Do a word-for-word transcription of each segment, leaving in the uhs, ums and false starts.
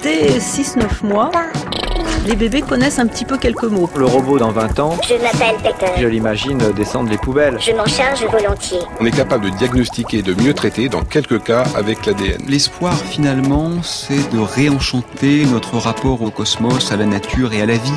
dès six neuf mois, les bébés connaissent un petit peu quelques mots. Le robot dans vingt ans, Je m'appelle Peter. je l'imagine descendre les poubelles. Je m'en charge volontiers. On est capable de diagnostiquer et de mieux traiter, dans quelques cas, avec l'A D N. L'espoir, finalement, c'est de réenchanter notre rapport au cosmos, à la nature et à la vie.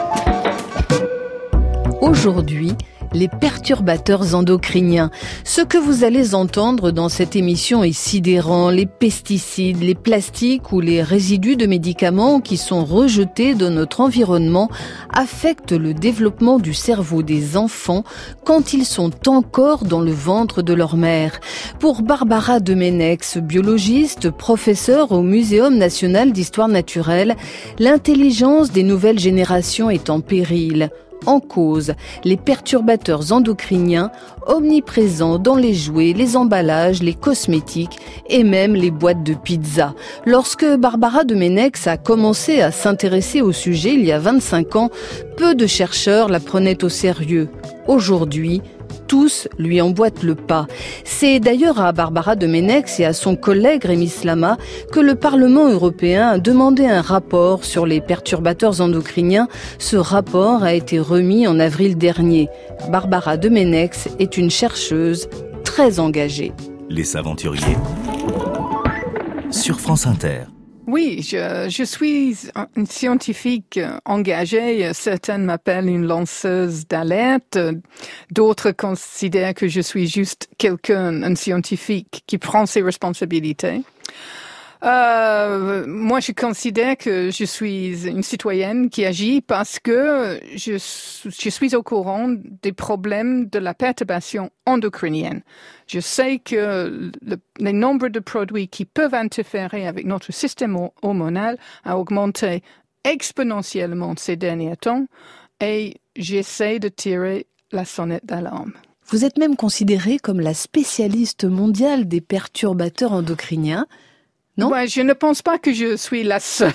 Aujourd'hui, les perturbateurs endocriniens. Ce que vous allez entendre dans cette émission est sidérant. Les pesticides, les plastiques ou les résidus de médicaments qui sont rejetés dans notre environnement affectent le développement du cerveau des enfants quand ils sont encore dans le ventre de leur mère. Pour Barbara Demenex, biologiste, professeure au Muséum national d'histoire naturelle, l'intelligence des nouvelles générations est en péril. En cause, les perturbateurs endocriniens omniprésents dans les jouets, les emballages, les cosmétiques et même les boîtes de pizza. Lorsque Barbara Demenex a commencé à s'intéresser au sujet il y a vingt-cinq ans, peu de chercheurs la prenaient au sérieux. Aujourd'hui, tous lui emboîtent le pas. C'est d'ailleurs à Barbara Demenex et à son collègue Rémi Slama que le Parlement européen a demandé un rapport sur les perturbateurs endocriniens. Ce rapport a été remis en avril dernier. Barbara Demenex est une chercheuse très engagée. Les Aventuriers sur France Inter. Oui, je, je suis une scientifique engagée. Certains m'appellent une lanceuse d'alerte. D'autres considèrent que je suis juste quelqu'un, un scientifique qui prend ses responsabilités. Euh, moi, je considère que je suis une citoyenne qui agit parce que je, je suis au courant des problèmes de la perturbation endocrinienne. Je sais que le, le nombre de produits qui peuvent interférer avec notre système hormonal a augmenté exponentiellement ces derniers temps et j'essaie de tirer la sonnette d'alarme. Vous êtes même considérée comme la spécialiste mondiale des perturbateurs endocriniens. Non? Ouais, je ne pense pas que je suis la seule,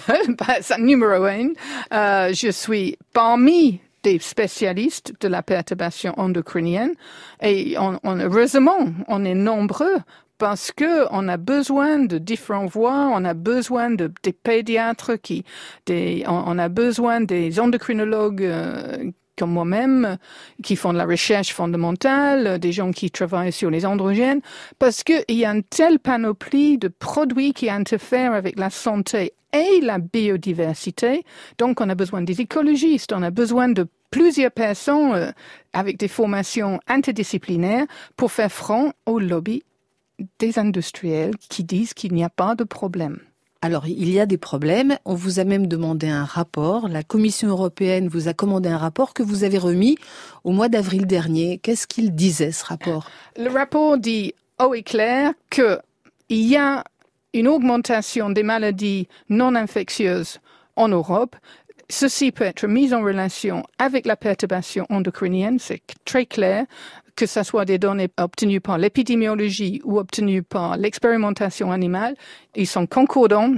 numéro un. Euh, je suis parmi des spécialistes de la perturbation endocrinienne et on, on, heureusement, on est nombreux parce que on a besoin de différentes voies, on a besoin de des pédiatres qui, des, on, on a besoin des endocrinologues euh, comme moi-même, qui font de la recherche fondamentale, des gens qui travaillent sur les androgènes, parce qu'il y a une telle panoplie de produits qui interfèrent avec la santé et la biodiversité. Donc, on a besoin des écologistes, on a besoin de plusieurs personnes euh, avec des formations interdisciplinaires pour faire front au lobby des industriels qui disent qu'il n'y a pas de problème. Alors, il y a des problèmes. On vous a même demandé un rapport. La Commission européenne vous a commandé un rapport que vous avez remis au mois d'avril dernier. Qu'est-ce qu'il disait, ce rapport? Le rapport dit haut et clair qu'il y a une augmentation des maladies non infectieuses en Europe. Ceci peut être mis en relation avec la perturbation endocrinienne, c'est très clair, que ce soit des données obtenues par l'épidémiologie ou obtenues par l'expérimentation animale, ils sont concordants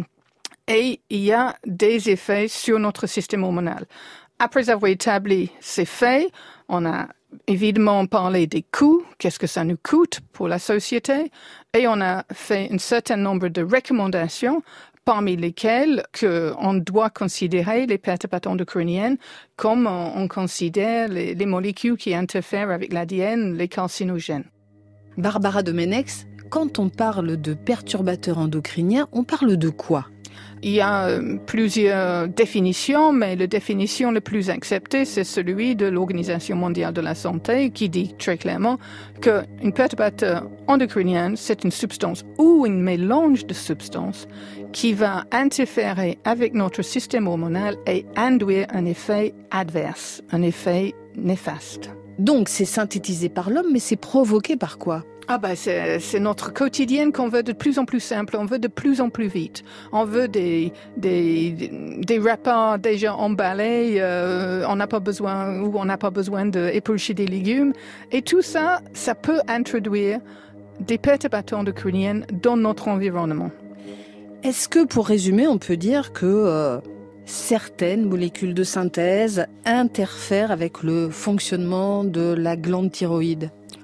et il y a des effets sur notre système hormonal. Après avoir établi ces faits, on a évidemment parlé des coûts, qu'est-ce que ça nous coûte pour la société, et on a fait un certain nombre de recommandations parmi lesquelles que on doit considérer les perturbateurs endocriniennes comme on, on considère les, les molécules qui interfèrent avec l'A D N, les carcinogènes. Barbara Demenex, quand on parle de perturbateurs endocriniens, on parle de quoi? Il y a plusieurs définitions, mais la définition la plus acceptée, c'est celui de l'Organisation mondiale de la santé qui dit très clairement qu'un perturbateur endocrinien, c'est une substance ou un mélange de substances qui va interférer avec notre système hormonal et induire un effet adverse, un effet néfaste. Donc c'est synthétisé par l'homme, mais c'est provoqué par quoi? Ah ben c'est, c'est notre quotidien qu'on veut de plus en plus simple, on veut de plus en plus vite. On veut des, des, des repas déjà emballés, euh, on n'a pas besoin, ou on n'a pas besoin d'éplucher des légumes. Et tout ça, ça peut introduire des perturbateurs endocriniens dans notre environnement. Est-ce que, pour résumer, on peut dire que euh, certaines molécules de synthèse interfèrent avec le fonctionnement de la glande thyroïde?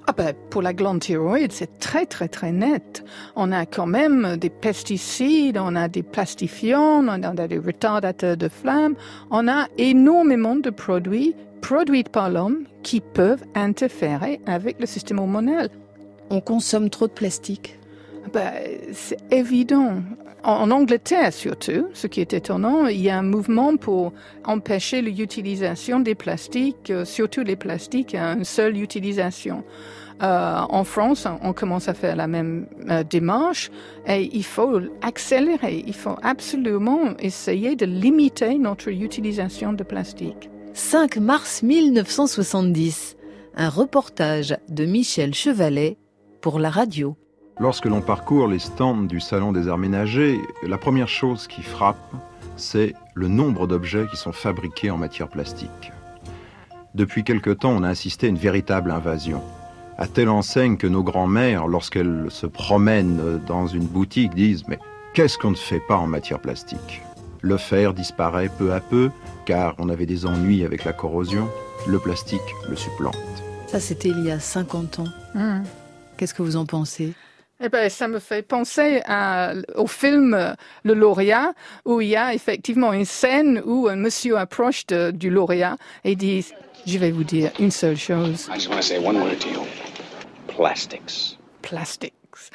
Ah ben, pour la glande thyroïde, c'est très, très, très net. On a quand même des pesticides, on a des plastifiants, on a des retardateurs de flamme. On a énormément de produits produits par l'homme qui peuvent interférer avec le système hormonal. On consomme trop de plastique? Ben, c'est évident. En Angleterre surtout, ce qui est étonnant, il y a un mouvement pour empêcher l'utilisation des plastiques, surtout les plastiques à une seule utilisation. Euh, en France, on commence à faire la même euh, démarche et il faut accélérer. Il faut absolument essayer de limiter notre utilisation de plastique. cinq mars mille neuf cent soixante-dix, un reportage de Michel Chevalet pour la radio. Lorsque l'on parcourt les stands du Salon des Arts Ménagers, la première chose qui frappe, c'est le nombre d'objets qui sont fabriqués en matière plastique. Depuis quelque temps, on a assisté à une véritable invasion. À telle enseigne que nos grands-mères, lorsqu'elles se promènent dans une boutique, disent « Mais qu'est-ce qu'on ne fait pas en matière plastique ?» Le fer disparaît peu à peu, car on avait des ennuis avec la corrosion. Le plastique le supplante. Ça, c'était il y a cinquante ans. Mmh. Qu'est-ce que vous en pensez ? Eh ben, ça me fait penser à, au film Le Lauréat, où il y a effectivement une scène où un monsieur approche de, du lauréat et dit « Je vais vous dire une seule chose. » I just want to say one word to you. Plastics. Plastics.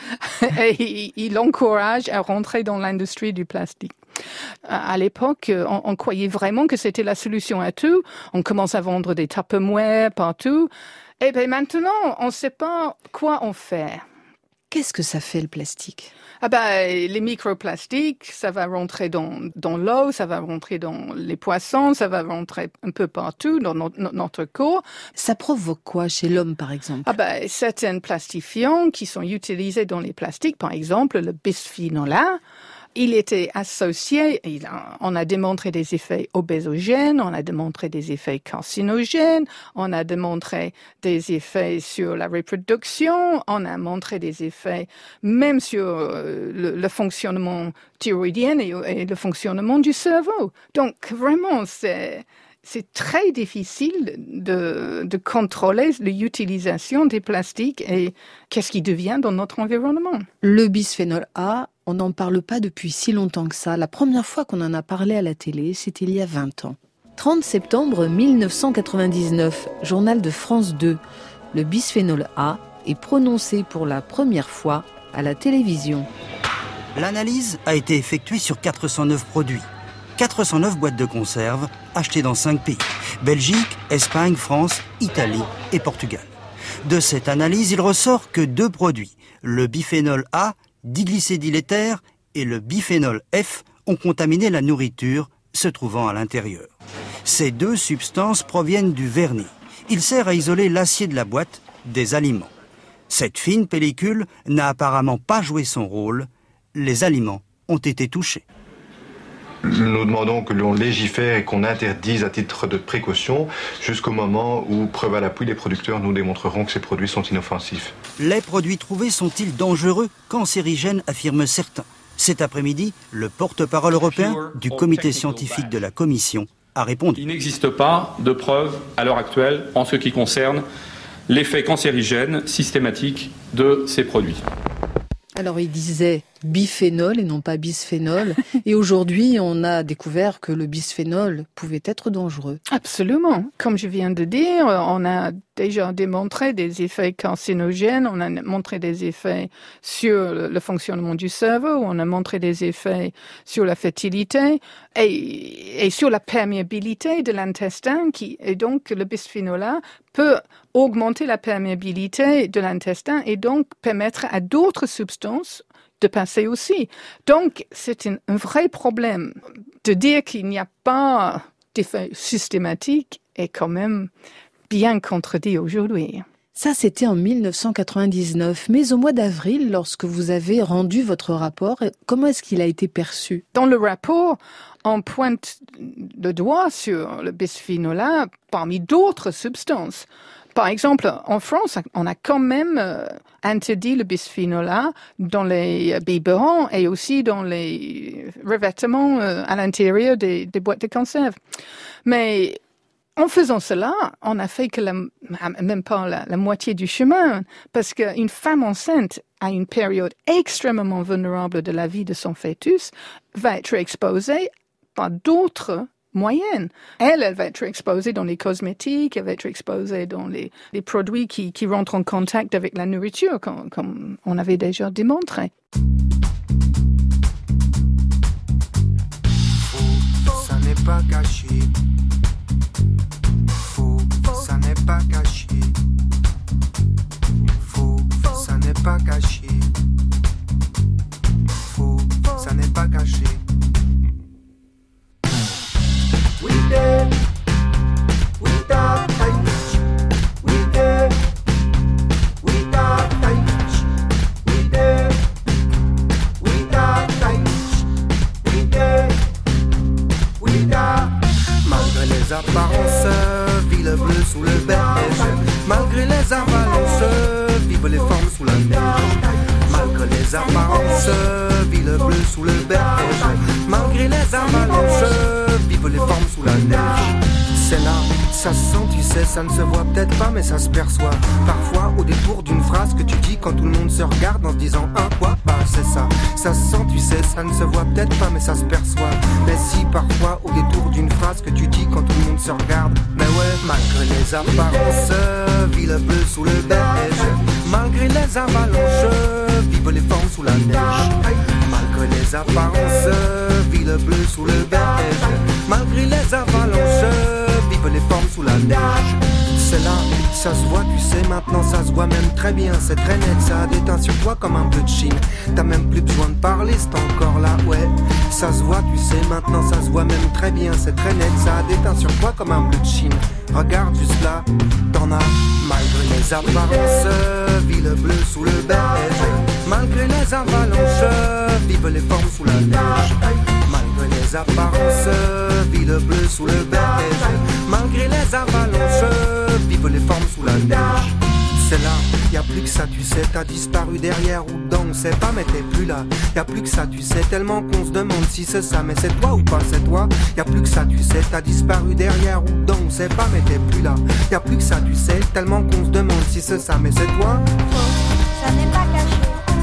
Et il, il encourage à rentrer dans l'industrie du plastique. À l'époque, on, on croyait vraiment que c'était la solution à tout. On commence à vendre des Tupperware partout. Et bien maintenant, on ne sait pas quoi en faire. Qu'est-ce que ça fait le plastique ? Ah ben, les microplastiques, ça va rentrer dans, dans l'eau, ça va rentrer dans les poissons, ça va rentrer un peu partout dans notre, notre corps. Ça provoque quoi chez l'homme, par exemple ? Ah ben, certains plastifiants qui sont utilisés dans les plastiques, par exemple le bisphénol A, il était associé, il a, on a démontré des effets obésogènes, on a démontré des effets carcinogènes, on a démontré des effets sur la reproduction, on a montré des effets même sur euh, le, le fonctionnement thyroïdien et, et le fonctionnement du cerveau. Donc vraiment, c'est... C'est très difficile de, de contrôler l'utilisation des plastiques et qu'est-ce qui devient dans notre environnement. Le bisphénol A, on n'en parle pas depuis si longtemps que ça. La première fois qu'on en a parlé à la télé, c'était il y a vingt ans. trente septembre mille neuf cent quatre-vingt-dix-neuf, journal de France deux. Le bisphénol A est prononcé pour la première fois à la télévision. L'analyse a été effectuée sur quatre cent neuf produits. quatre cent neuf boîtes de conserve achetées dans cinq pays. Belgique, Espagne, France, Italie et Portugal. De cette analyse, il ressort que deux produits, le biphénol A, diglycédyl-éther, et le biphénol F, ont contaminé la nourriture se trouvant à l'intérieur. Ces deux substances proviennent du vernis. Il sert à isoler l'acier de la boîte des aliments. Cette fine pellicule n'a apparemment pas joué son rôle. Les aliments ont été touchés. Nous demandons que l'on légifère et qu'on interdise à titre de précaution jusqu'au moment où, preuve à l'appui, les producteurs nous démontreront que ces produits sont inoffensifs. Les produits trouvés sont-ils dangereux, cancérigènes, affirment certains. Cet après-midi, le porte-parole européen du comité scientifique de la Commission a répondu. Il n'existe pas de preuves à l'heure actuelle en ce qui concerne l'effet cancérigène systématique de ces produits. Alors il disait biphénol et non pas bisphénol. Et aujourd'hui, on a découvert que le bisphénol pouvait être dangereux. Absolument. Comme je viens de dire, on a déjà démontré des effets carcinogènes, on a montré des effets sur le fonctionnement du cerveau, on a montré des effets sur la fertilité et, et sur la perméabilité de l'intestin. Qui, et donc, le bisphénol A peut augmenter la perméabilité de l'intestin et donc permettre à d'autres substances de passer aussi. Donc, c'est un, un vrai problème. De dire qu'il n'y a pas d'effet systématique est quand même bien contredit aujourd'hui. Ça, c'était en mille neuf cent quatre-vingt-dix-neuf. Mais au mois d'avril, lorsque vous avez rendu votre rapport, comment est-ce qu'il a été perçu ? Dans le rapport, on pointe le doigt sur le bisphénol A parmi d'autres substances. Par exemple, en France, on a quand même euh, interdit le bisphénol A dans les biberons et aussi dans les revêtements euh, à l'intérieur des, des boîtes de conserve. Mais En faisant cela, on a fait que la, même pas la, la moitié du chemin, parce qu'une femme enceinte à une période extrêmement vulnérable de la vie de son fœtus va être exposée par d'autres moyenne. Elle, elle va être exposée dans les cosmétiques, elle va être exposée dans les, les produits qui, qui rentrent en contact avec la nourriture, comme, comme on avait déjà démontré. Faux, ça n'est pas caché. Faux, ça n'est pas caché. Faux, ça n'est pas caché. Faux, ça n'est pas caché. We did, we got touch, we did, we got touch, we did, we got touch, we did, we got. Malgré les apparences, vit le bleu sous le beige. Malgré les avalanches, vivent les formes sous la neige. Malgré les apparences, vit le bleu sous le beige. Malgré les avalanches, vivent les formes sous la neige. C'est là, ça se sent, tu sais, ça ne se voit peut-être pas, mais ça se perçoit. Parfois, au détour d'une phrase que tu dis quand tout le monde se regarde en se disant un quoi, bah c'est ça. Ça se sent, tu sais, ça ne se voit peut-être pas, mais ça se perçoit. Mais si, parfois, au détour d'une phrase que tu dis quand tout le monde se regarde, mais ouais, malgré les apparences, vit le bleu sous le beige. Malgré les avalanches, vivent les formes sous la neige. Malgré les apparences, vit le bleu sous le beige. Malgré les avalanches, vivent les formes sous la neige. C'est là, ça se voit, tu sais, maintenant ça se voit même très bien. C'est très net, ça a déteint sur toi comme un bleu de Chine. T'as même plus besoin de parler, c'est encore là, ouais. Ça se voit, tu sais, maintenant ça se voit même très bien. C'est très net, ça a déteint sur toi comme un bleu de Chine. Regarde juste là, t'en as. Malgré les apparences, vit le bleu sous le beige. Malgré les avalanches, vivent les formes sous la neige. Malgré les apparences, vit le bleu sous le beige. Malgré les avalanches, vivent les formes sous la neige. C'est là, y'a plus que ça, tu sais, t'as disparu derrière ou dedans, on sait pas, mais t'es plus là. Y'a plus que ça, tu sais, tellement qu'on se demande si c'est ça, mais c'est toi ou pas, c'est toi. Y'a plus que ça, tu sais, t'as disparu derrière ou dedans, on sait pas, mais t'es plus là. Y'a plus que ça, tu sais, tellement qu'on se demande si c'est ça, mais c'est toi. Ça n'est pas caché.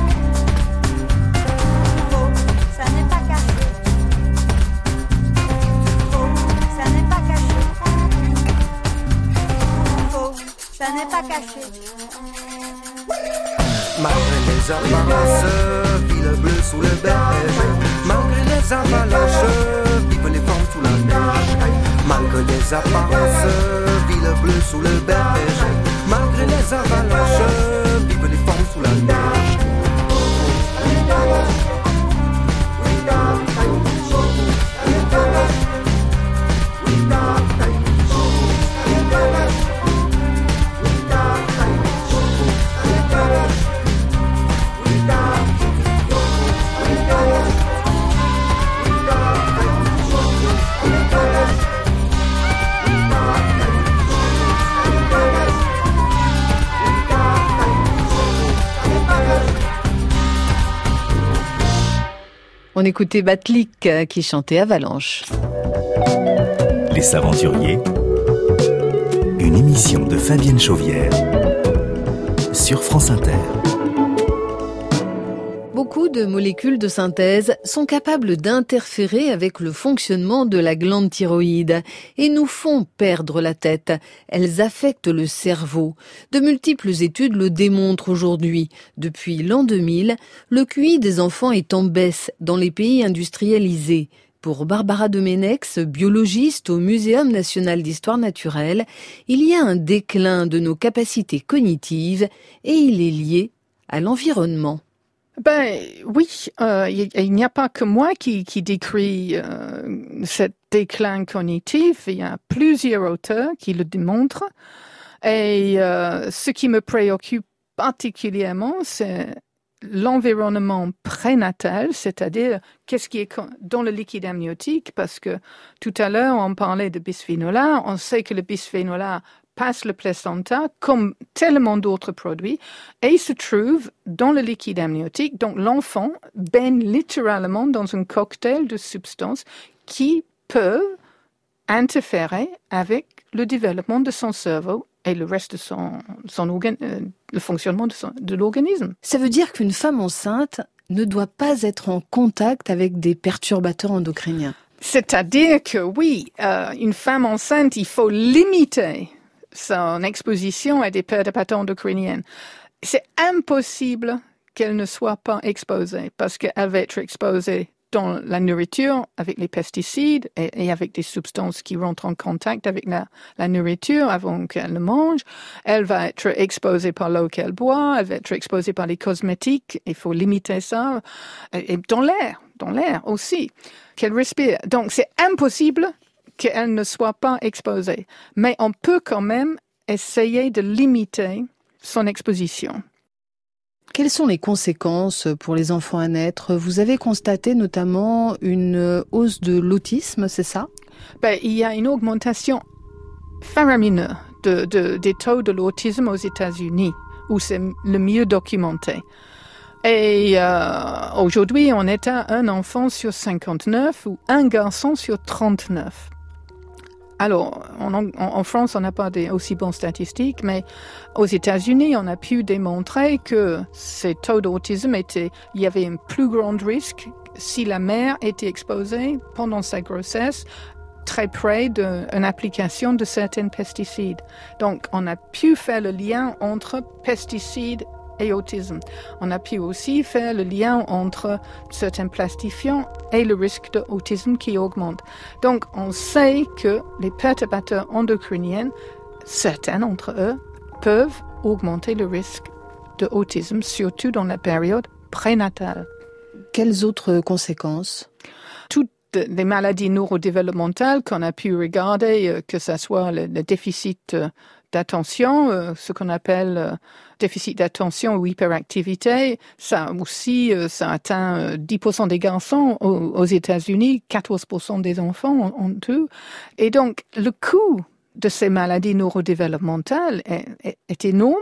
Ça n'est pas caché. Ça n'est pas caché. Ça n'est pas caché. Malgré les apparences, vit le bleu sous le beige. Malgré les avalanches, vivent les formes sous la neige. Malgré les apparences, vit le bleu sous le beige. Malgré les avalanches, vivent les formes sous la neige. On écoutait Batlik qui chantait Avalanche. Les Aventuriers, une émission de Fabienne Chauvière sur France Inter. Beaucoup de molécules de synthèse sont capables d'interférer avec le fonctionnement de la glande thyroïde et nous font perdre la tête. Elles affectent le cerveau. De multiples études le démontrent aujourd'hui. Depuis l'an deux mille, le Q I des enfants est en baisse dans les pays industrialisés. Pour Barbara Domenex, biologiste au Muséum national d'histoire naturelle, il y a un déclin de nos capacités cognitives et il est lié à l'environnement. Ben oui, euh, il, il n'y a pas que moi qui, qui décrit euh, cet déclin cognitif. Il y a plusieurs auteurs qui le démontrent. Et euh, ce qui me préoccupe particulièrement, c'est l'environnement prénatal, c'est-à-dire qu'est-ce qui est dans le liquide amniotique, parce que tout à l'heure, on parlait de bisphénol A. On sait que le bisphénol A passe le placenta comme tellement d'autres produits et il se trouve dans le liquide amniotique. Donc l'enfant baigne littéralement dans un cocktail de substances qui peuvent interférer avec le développement de son cerveau et le reste de son, son organ, euh, le fonctionnement de, son, de l'organisme. Ça veut dire qu'une femme enceinte ne doit pas être en contact avec des perturbateurs endocriniens. C'est-à-dire que oui, euh, une femme enceinte, il faut limiter son exposition à des perturbateurs endocriniens. C'est impossible qu'elle ne soit pas exposée parce qu'elle va être exposée dans la nourriture avec les pesticides et, et avec des substances qui rentrent en contact avec la, la nourriture avant qu'elle le mange. Elle va être exposée par l'eau qu'elle boit, elle va être exposée par les cosmétiques, il faut limiter ça, et, et dans l'air, dans l'air aussi, qu'elle respire. Donc c'est impossible qu'elle ne soit pas exposée, mais on peut quand même essayer de limiter son exposition. Quelles sont les conséquences pour les enfants à naître? Vous avez constaté notamment une hausse de l'autisme, c'est ça? Ben, il y a une augmentation faramineuse de, de, des taux de l'autisme aux États-Unis, où c'est le mieux documenté. Et euh, aujourd'hui, on est à un enfant sur cinquante-neuf ou un garçon sur trente-neuf. Alors, en, en, en France, on n'a pas des aussi bonnes statistiques, mais aux États-Unis, on a pu démontrer que ces taux d'autisme étaient, il y avait un plus grand risque si la mère était exposée pendant sa grossesse très près d'une application de certains pesticides. Donc, on a pu faire le lien entre pesticides et autisme. On a pu aussi faire le lien entre certains plastifiants et le risque d'autisme qui augmente. Donc, on sait que les perturbateurs endocriniens, certains d'entre eux, peuvent augmenter le risque d'autisme, surtout dans la période prénatale. Quelles autres conséquences? Toutes les maladies neurodéveloppementales qu'on a pu regarder, que ce soit le, le déficit d'attention, euh, ce qu'on appelle euh, déficit d'attention ou hyperactivité, ça aussi, euh, ça atteint euh, dix pour cent des garçons aux, aux États-Unis, quatorze pour cent des enfants en, en tout. Et donc, le coût de ces maladies neurodéveloppementales est, est, est énorme.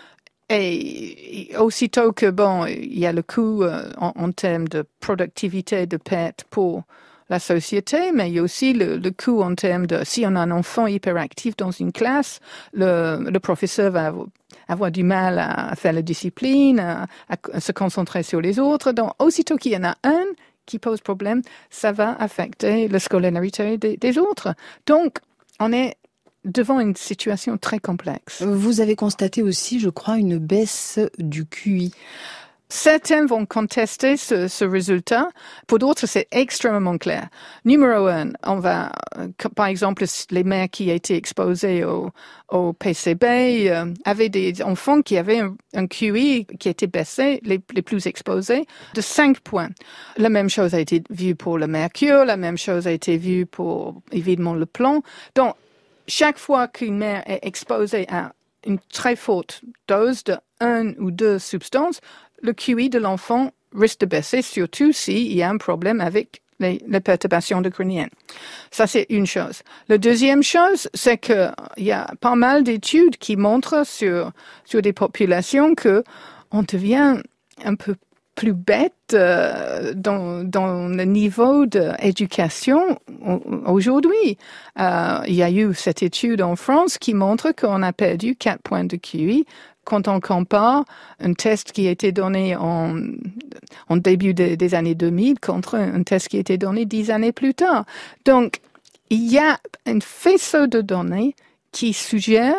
Et aussitôt que, bon, il y a le coût euh, en, en termes de productivité, de perte pour la société, mais il y a aussi le, le coût en termes de, si on a un enfant hyperactif dans une classe, le, le professeur va avoir du mal à faire la discipline, à, à se concentrer sur les autres. Donc, aussitôt qu'il y en a un qui pose problème, ça va affecter la scolarité des, des autres. Donc, on est devant une situation très complexe. Vous avez constaté aussi, je crois, une baisse du Q I. Certains vont contester ce, ce résultat. Pour d'autres, c'est extrêmement clair. Numéro un, on va, par exemple, les mères qui étaient exposées au, au P C B euh, avaient des enfants qui avaient un, un Q I qui était baissé, les, les plus exposés, de cinq points. La même chose a été vue pour le mercure, la même chose a été vue pour, évidemment, le plomb. Donc, chaque fois qu'une mère est exposée à une très forte dose de une ou deux substances, le Q I de l'enfant risque de baisser, surtout s'il y a un problème avec les, les perturbations endocriniennes. Ça, c'est une chose. La deuxième chose, c'est qu'il y a pas mal d'études qui montrent sur, sur des populations que on devient un peu plus bête euh, dans, dans le niveau d'éducation aujourd'hui. Euh, il y a eu cette étude en France qui montre qu'on a perdu quatre points de Q I quand on compare un test qui a été donné en, en début de, des années deux mille contre un test qui a été donné dix années plus tard. Donc, il y a un faisceau de données qui suggère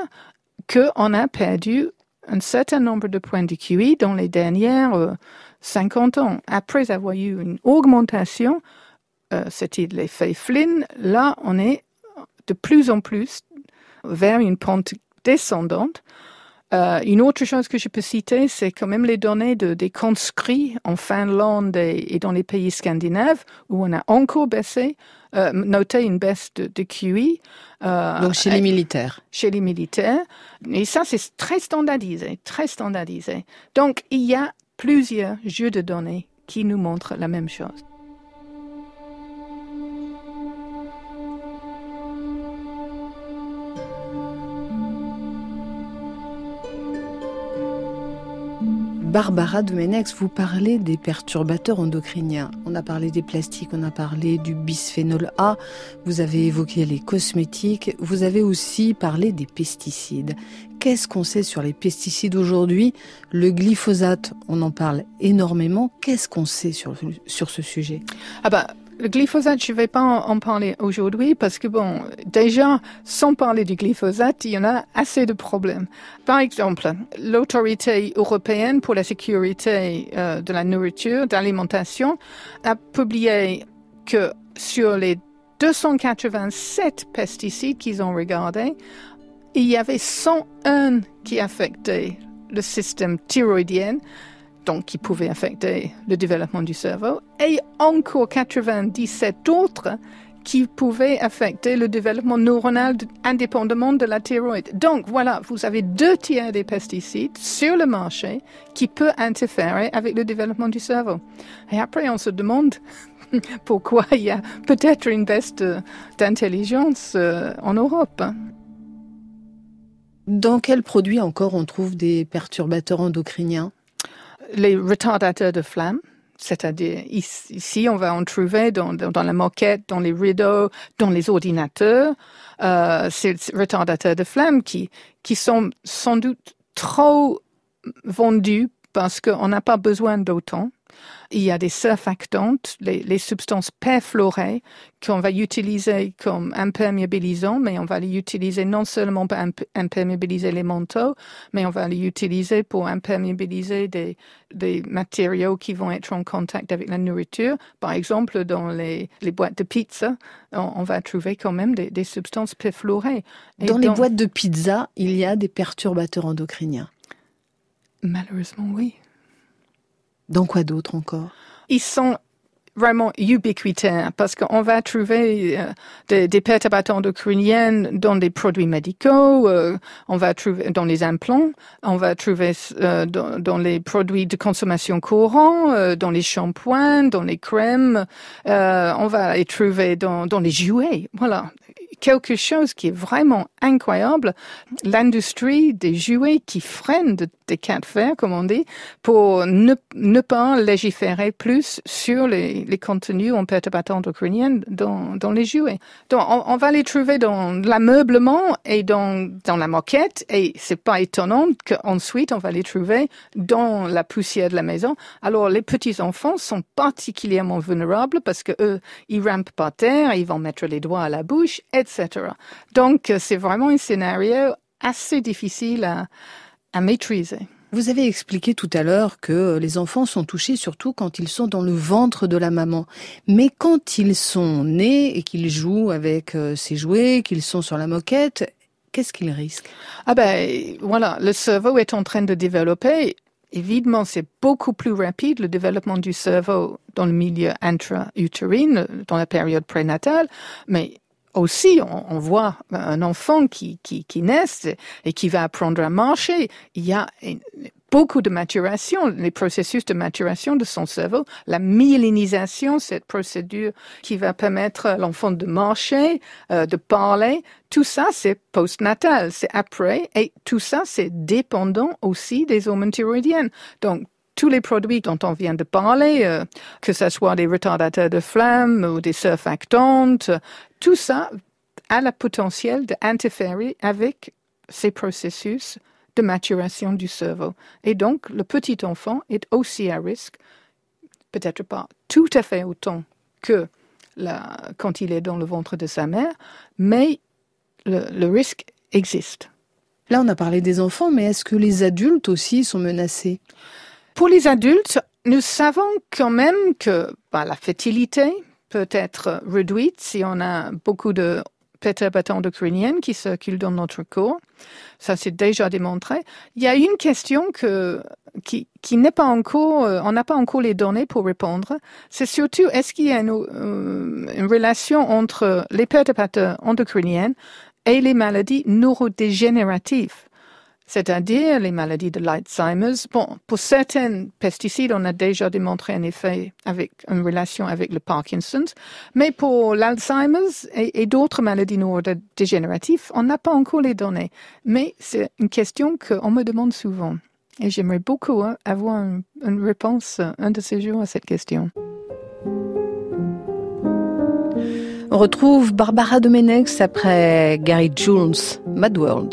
qu'on a perdu un certain nombre de points de Q I dans les dernières euh, cinquante ans. Après avoir eu une augmentation, euh, c'était l'effet Flynn, là, on est de plus en plus vers une pente descendante. Euh, une autre chose que je peux citer, c'est quand même les données de, des conscrits en Finlande et, et dans les pays scandinaves, où on a encore baissé, euh, noté une baisse de, de Q I. Euh, Donc chez les militaires. Chez les militaires. Et ça, c'est très standardisé, très standardisé. Donc, il y a plusieurs jeux de données qui nous montrent la même chose. Barbara Domenex, vous parlez des perturbateurs endocriniens. On a parlé des plastiques, on a parlé du bisphénol A, vous avez évoqué les cosmétiques, vous avez aussi parlé des pesticides. Qu'est-ce qu'on sait sur les pesticides aujourd'hui ? Le glyphosate, on en parle énormément. Qu'est-ce qu'on sait sur, sur ce sujet ? Ah bah, le glyphosate, je ne vais pas en, en parler aujourd'hui parce que bon, déjà, sans parler du glyphosate, il y en a assez de problèmes. Par exemple, l'autorité européenne pour la sécurité euh, de la nourriture, d'alimentation, a publié que sur les deux cent quatre-vingt-sept pesticides qu'ils ont regardés, il y avait cent un qui affectaient le système thyroïdien, donc qui pouvaient affecter le développement du cerveau, et encore quatre-vingt-dix-sept autres qui pouvaient affecter le développement neuronal indépendamment de la thyroïde. Donc voilà, vous avez deux tiers des pesticides sur le marché qui peuvent interférer avec le développement du cerveau. Et après, on se demande pourquoi il y a peut-être une baisse de, d'intelligence euh, en Europe. Dans quels produits encore on trouve des perturbateurs endocriniens ? Les retardateurs de flamme, c'est-à-dire ici on va en trouver dans, dans, dans la moquette, dans les rideaux, dans les ordinateurs, euh, ces retardateurs de flamme qui, qui sont sans doute trop vendus parce qu'on n'a pas besoin d'autant. Il y a des surfactantes, les, les substances perfluorées qu'on va utiliser comme imperméabilisants, mais on va les utiliser non seulement pour imperméabiliser les manteaux, mais on va les utiliser pour imperméabiliser des, des matériaux qui vont être en contact avec la nourriture. Par exemple, dans les, les boîtes de pizza, on, on va trouver quand même des, des substances perfluorées. Et dans donc, les boîtes de pizza, il y a des perturbateurs endocriniens. Malheureusement, oui. Dans quoi d'autre encore ? Ils sont vraiment ubiquitaires parce qu'on va trouver euh, des, des perturbateurs endocriniens dans des produits médicaux, euh, on va trouver dans les implants, on va trouver euh, dans, dans les produits de consommation courant, euh, dans les shampoings, dans les crèmes, euh, on va les trouver dans, dans les jouets. Voilà. Quelque chose qui est vraiment incroyable, l'industrie des jouets qui freine de, des cas de fer, comme on dit, pour ne, ne pas légiférer plus sur les, les contenus en perturbateurs endocriniens dans, dans les jouets. Donc, on, on va les trouver dans l'ameublement et dans, dans la moquette, et c'est pas étonnant qu'ensuite on va les trouver dans la poussière de la maison. Alors, les petits enfants sont particulièrement vulnérables parce que eux, ils rampent par terre, ils vont mettre les doigts à la bouche, et cetera. Donc, c'est vraiment un scénario assez difficile à, à maîtriser. Vous avez expliqué tout à l'heure que les enfants sont touchés surtout quand ils sont dans le ventre de la maman. Mais quand ils sont nés et qu'ils jouent avec ces jouets, qu'ils sont sur la moquette, qu'est-ce qu'ils risquent ? Ah ben, voilà, le cerveau est en train de développer. Évidemment, c'est beaucoup plus rapide, le développement du cerveau dans le milieu intra-utérine, dans la période prénatale, mais aussi, on, on voit un enfant qui, qui, qui naît et qui va apprendre à marcher. Il y a beaucoup de maturation, les processus de maturation de son cerveau, la myélinisation, cette procédure qui va permettre à l'enfant de marcher, euh, de parler. Tout ça, c'est postnatal, c'est après, et tout ça, c'est dépendant aussi des hormones thyroïdiennes. Donc, tous les produits dont on vient de parler, euh, que ce soit des retardateurs de flamme ou des surfactantes, tout ça a le potentiel d'interférer avec ces processus de maturation du cerveau. Et donc, le petit enfant est aussi à risque, peut-être pas tout à fait autant que la, quand il est dans le ventre de sa mère, mais le, le risque existe. Là, on a parlé des enfants, mais est-ce que les adultes aussi sont menacés ? Pour les adultes, nous savons quand même que bah, la fertilité peut être réduite si on a beaucoup de perturbateurs endocriniens qui circulent dans notre corps. Ça, c'est déjà démontré. Il y a une question que, qui, qui n'est pas encore, euh, on n'a pas encore les données pour répondre. C'est surtout, est-ce qu'il y a une, euh, une relation entre les perturbateurs endocriniens et les maladies neurodégénératives? C'est-à-dire les maladies de l'Alzheimer's. Bon, pour certains pesticides, on a déjà démontré un effet avec une relation avec le Parkinson's, mais pour l'Alzheimer's et, et d'autres maladies neurodégénératives, on n'a pas encore les données. Mais c'est une question qu'on me demande souvent. Et j'aimerais beaucoup hein, avoir une, une réponse un de ces jours à cette question. On retrouve Barbara Domenex après Gary Jules, Mad World.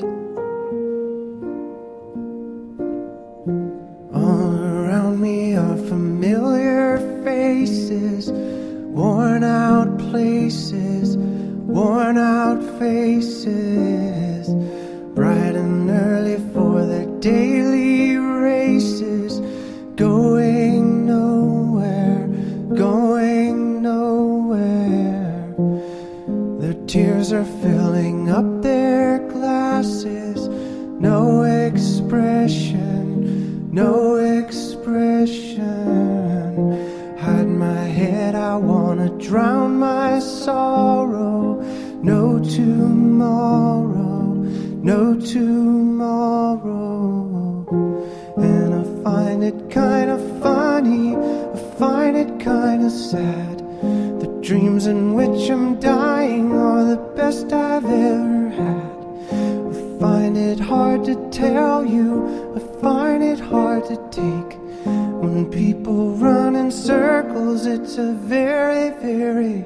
All around me are familiar faces, worn out places, worn out faces, bright and early for their daily races, going nowhere, going nowhere. Their tears are filling up their glasses, no expression, no expression. Hide my head, I wanna drown my sorrow. No tomorrow, no tomorrow. And I find it kinda funny, I find it kinda sad. The dreams in which I'm dying are the best I've ever had. I find it hard to tell you, I find it hard to take. When people run in circles, it's a very, very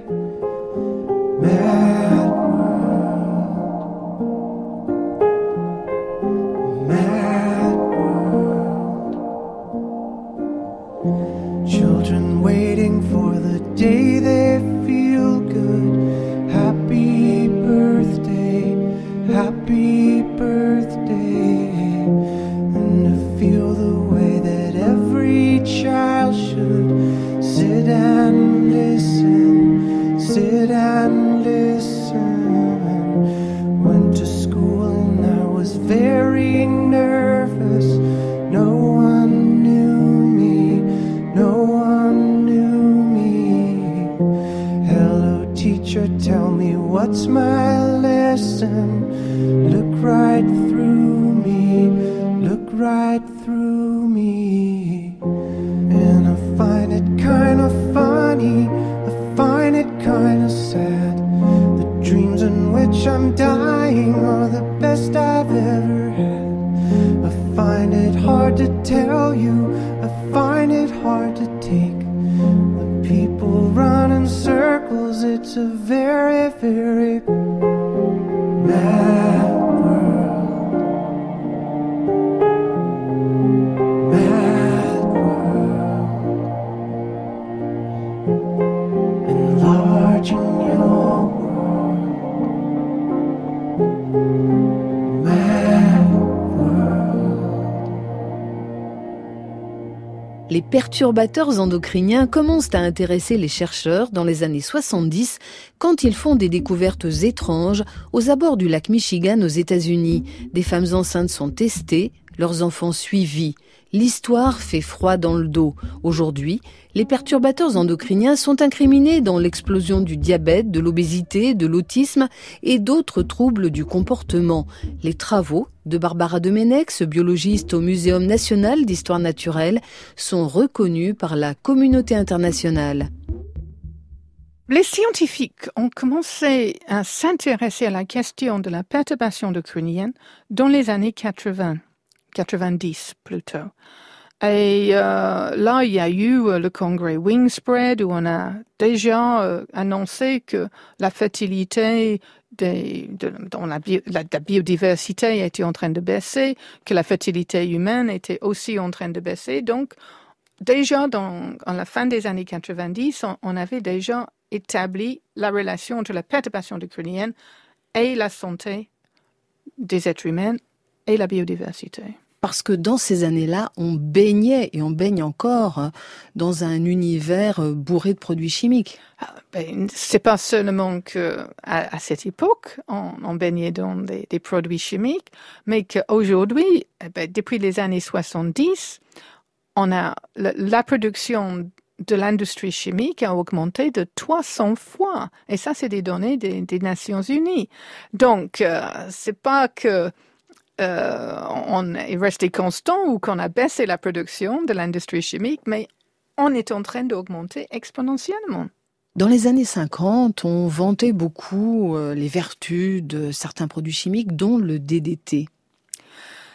mad world. Mad world. Children waiting for the day they feel good. Happy birthday, happy birthday. And to feel the way that every child should sit and listen, sit and listen. Went to school and I was very nervous. No one knew me, no one knew me. Hello teacher, tell me what's my lesson. Look right through me, look right through me. And I find it kinda funny, I find it kinda sad. The dreams in which I'm dying are the best I've ever had. I find it hard to tell you, I find it hard to take. The people run in circles, it's a very, very mad world. Mad world. Enlarging your world. Mad world. Les perturbateurs endocriniens commencent à intéresser les chercheurs dans les années soixante-dix quand ils font des découvertes étranges aux abords du lac Michigan aux États-Unis. Des femmes enceintes sont testées, leurs enfants suivis. L'histoire fait froid dans le dos. Aujourd'hui, les perturbateurs endocriniens sont incriminés dans l'explosion du diabète, de l'obésité, de l'autisme et d'autres troubles du comportement. Les travaux de Barbara Domenex, biologiste au Muséum national d'histoire naturelle, sont reconnus par la communauté internationale. Les scientifiques ont commencé à s'intéresser à la question de la perturbation endocrinienne dans les années quatre-vingts. quatre-vingt-dix plutôt. Et euh, là, il y a eu euh, le congrès Wingspread où on a déjà euh, annoncé que la fertilité des, de, dans la, bio, la, la biodiversité était en train de baisser, que la fertilité humaine était aussi en train de baisser. Donc, déjà dans, à la fin des années quatre-vingt-dix, on, on avait déjà établi la relation entre la perturbation endocrinienne et la santé des êtres humains et la biodiversité. Parce que dans ces années-là, on baignait, et on baigne encore, dans un univers bourré de produits chimiques. Ah, ben, c'est pas seulement que à, à cette époque, on, on baignait dans des, des produits chimiques, mais qu'aujourd'hui, ben, depuis les années soixante-dix, on a la, la production de l'industrie chimique a augmenté de trois cents fois. Et ça, c'est des données des, des Nations Unies. Donc, euh, c'est pas que Euh, on est resté constant ou qu'on a baissé la production de l'industrie chimique, mais on est en train d'augmenter exponentiellement. Dans les années cinquante, on vantait beaucoup euh, les vertus de certains produits chimiques, dont le D D T.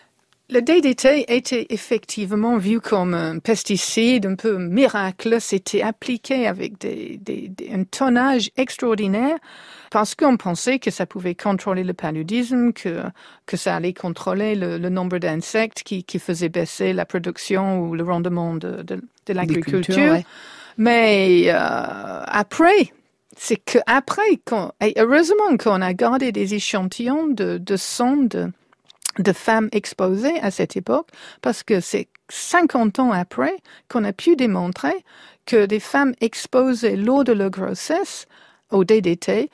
Le D D T était effectivement vu comme un pesticide un peu miracle. C'était appliqué avec des, des, des, un tonnage extraordinaire parce qu'on pensait que ça pouvait contrôler le paludisme, que, que ça allait contrôler le, le nombre d'insectes qui, qui faisait baisser la production ou le rendement de, de, de l'agriculture. Ouais. Mais euh, après, c'est qu'après, et heureusement qu'on a gardé des échantillons de, de sang de de femmes exposées à cette époque, parce que c'est cinquante ans après qu'on a pu démontrer que des femmes exposées lors de leur grossesse au D D T,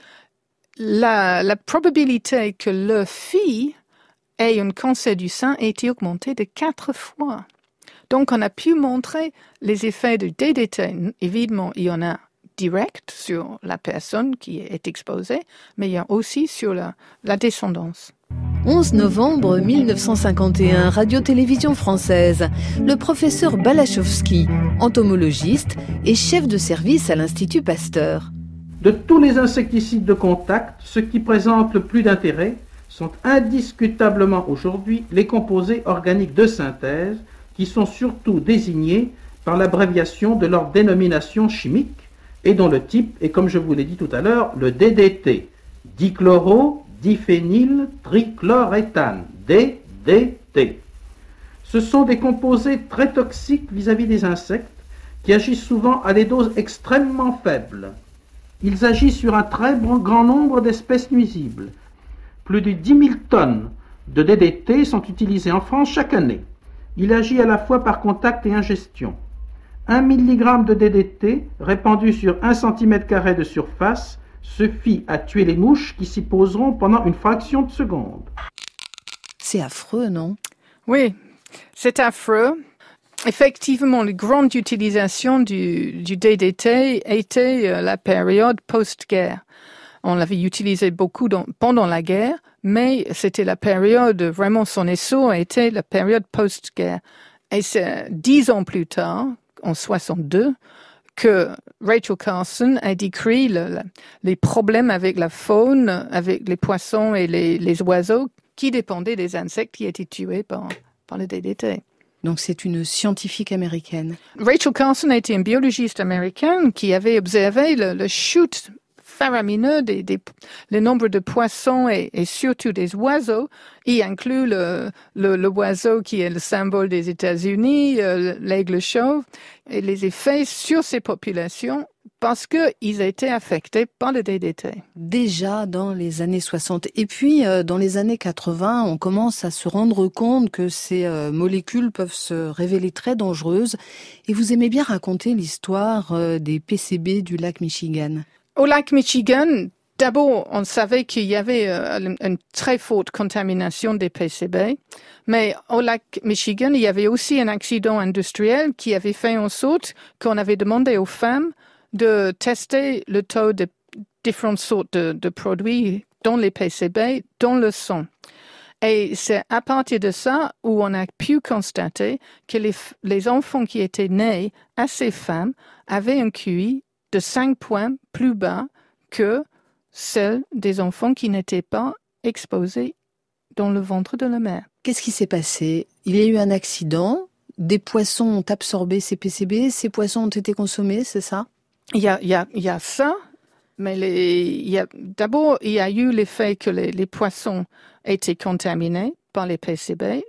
la, la probabilité que leur fille ait un cancer du sein a été augmentée de quatre fois. Donc on a pu montrer les effets du D D T. Évidemment, il y en a direct sur la personne qui est exposée, mais il y a aussi sur la, la descendance. onze novembre mille neuf cent cinquante et un, Radio-Télévision française. Le professeur Balachowski, entomologiste et chef de service à l'Institut Pasteur. De tous les insecticides de contact, ceux qui présentent le plus d'intérêt sont indiscutablement aujourd'hui les composés organiques de synthèse, qui sont surtout désignés par l'abréviation de leur dénomination chimique et dont le type est, comme je vous l'ai dit tout à l'heure, le D D T, dichloro diphényl trichloréthane, D D T. Ce sont des composés très toxiques vis-à-vis des insectes qui agissent souvent à des doses extrêmement faibles. Ils agissent sur un très grand nombre d'espèces nuisibles. Plus de dix mille tonnes de D D T sont utilisées en France chaque année. Il agit à la fois par contact et ingestion. un milligramme de D D T répandu sur un centimètre carré de surface suffit à tuer les mouches qui s'y poseront pendant une fraction de seconde. C'est affreux, non? Oui, c'est affreux. Effectivement, la grande utilisation du, du D D T était euh, la période post-guerre. On l'avait utilisé beaucoup dans, pendant la guerre, mais c'était la période, vraiment son essor était la période post-guerre. Et c'est dix ans plus tard, en soixante-deux, que Rachel Carson a décrit le, le, les problèmes avec la faune, avec les poissons et les, les oiseaux qui dépendaient des insectes qui étaient tués par, par le D D T. Donc c'est une scientifique américaine. Rachel Carson était une biologiste américaine qui avait observé le, le chute faramineux des, des le nombre de poissons et, et surtout des oiseaux, y inclut le, le, le oiseau qui est le symbole des États-Unis, euh, l'aigle chauve, et les effets sur ces populations parce qu'ils étaient affectés par le D D T. Déjà dans les années soixante. Et puis, euh, dans les années quatre-vingts, on commence à se rendre compte que ces euh, molécules peuvent se révéler très dangereuses. Et vous aimez bien raconter l'histoire euh, des P C B du lac Michigan. Au lac Michigan, d'abord, on savait qu'il y avait euh, une très forte contamination des P C B, mais au lac Michigan, il y avait aussi un accident industriel qui avait fait en sorte qu'on avait demandé aux femmes de tester le taux de différentes sortes de, de produits dans les P C B, dans le sang. Et c'est à partir de ça où on a pu constater que les, les enfants qui étaient nés à ces femmes avaient un Q I de cinq points plus bas que celles des enfants qui n'étaient pas exposés dans le ventre de la mère. Qu'est-ce qui s'est passé? Il y a eu un accident, des poissons ont absorbé ces P C B, ces poissons ont été consommés, c'est ça? Il y a, il y a, il y a ça, mais les, il y a, d'abord, il y a eu l'effet que les, les poissons étaient contaminés par les P C B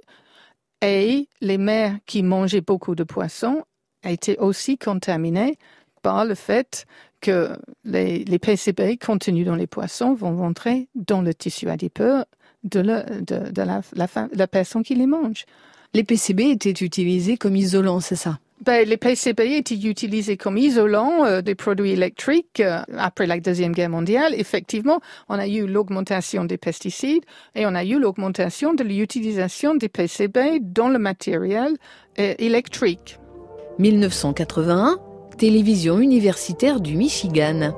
et les mères qui mangeaient beaucoup de poissons étaient aussi contaminées par le fait que les, les P C B contenus dans les poissons vont rentrer dans le tissu adipeux de, la, de, de la, la, la personne qui les mange. Les P C B étaient utilisés comme isolants, c'est ça? Ben, les P C B étaient utilisés comme isolants euh, des produits électriques euh, après la Deuxième Guerre mondiale. Effectivement, on a eu l'augmentation des pesticides et on a eu l'augmentation de l'utilisation des P C B dans le matériel euh, électrique. dix-neuf cent quatre-vingt-un, télévision universitaire du Michigan.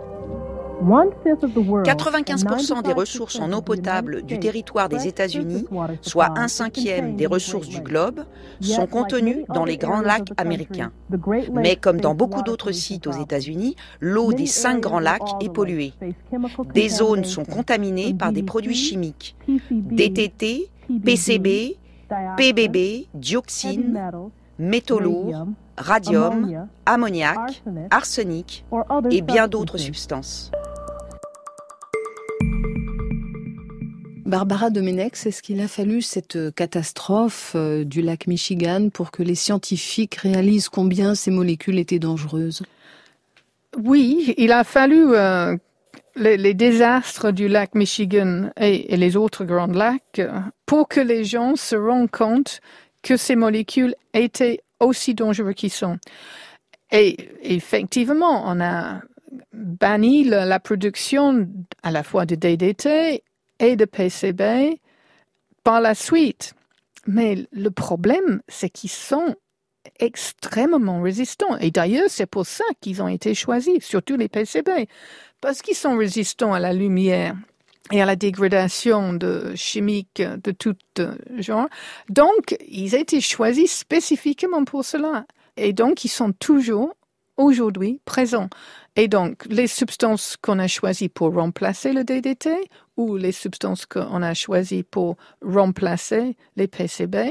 quatre-vingt-quinze pour cent des ressources en eau potable du territoire des États-Unis, soit un cinquième des ressources du globe, sont contenues dans les grands lacs américains. Mais comme dans beaucoup d'autres sites aux États-Unis, l'eau des cinq grands lacs est polluée. Des zones sont contaminées par des produits chimiques, D D T, P C B, P B B, dioxine, métaux lourds, radium, ammoniac, arsenic et bien d'autres substances. Barbara Domenech, est-ce qu'il a fallu cette catastrophe euh, du lac Michigan pour que les scientifiques réalisent combien ces molécules étaient dangereuses? Oui, il a fallu euh, les, les désastres du lac Michigan et, et les autres grands lacs euh, pour que les gens se rendent compte que ces molécules étaient aussi dangereuses qu'ils sont. Et effectivement, on a banni la, la production à la fois de D D T et de P C B par la suite. Mais le problème, c'est qu'ils sont extrêmement résistants. Et d'ailleurs, c'est pour ça qu'ils ont été choisis, surtout les P C B, parce qu'ils sont résistants à la lumière et à la dégradation de chimiques de tout genre. Donc, ils ont été choisis spécifiquement pour cela. Et donc, ils sont toujours aujourd'hui présents. Et donc, les substances qu'on a choisies pour remplacer le D D T ou les substances qu'on a choisies pour remplacer les P C B,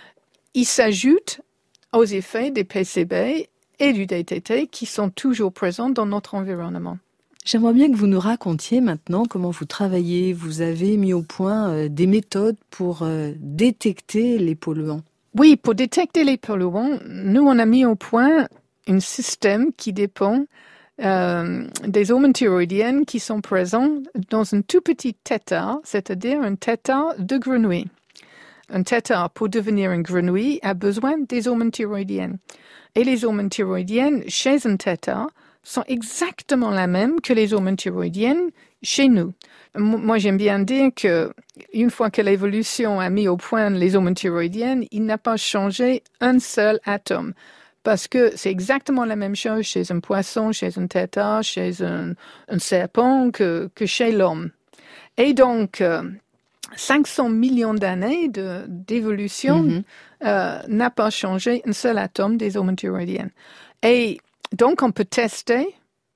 ils s'ajoutent aux effets des P C B et du D D T qui sont toujours présents dans notre environnement. J'aimerais bien que vous nous racontiez maintenant comment vous travaillez. Vous avez mis au point euh, des méthodes pour euh, détecter les polluants. Oui, pour détecter les polluants, nous, on a mis au point un système qui dépend euh, des hormones thyroïdiennes qui sont présents dans un tout petit tétard, c'est-à-dire un tétard de grenouille. Un tétard, pour devenir une grenouille, a besoin des hormones thyroïdiennes. Et les hormones thyroïdiennes, chez un tétard, sont exactement la même que les hormones thyroïdiennes chez nous. Moi, j'aime bien dire que une fois que l'évolution a mis au point les hormones thyroïdiennes, il n'a pas changé un seul atome. Parce que c'est exactement la même chose chez un poisson, chez un tétard, chez un, un serpent que, que chez l'homme. Et donc, euh, cinq cents millions d'années de, d'évolution mm-hmm. euh, n'a pas changé un seul atome des hormones thyroïdiennes. Et donc, on peut tester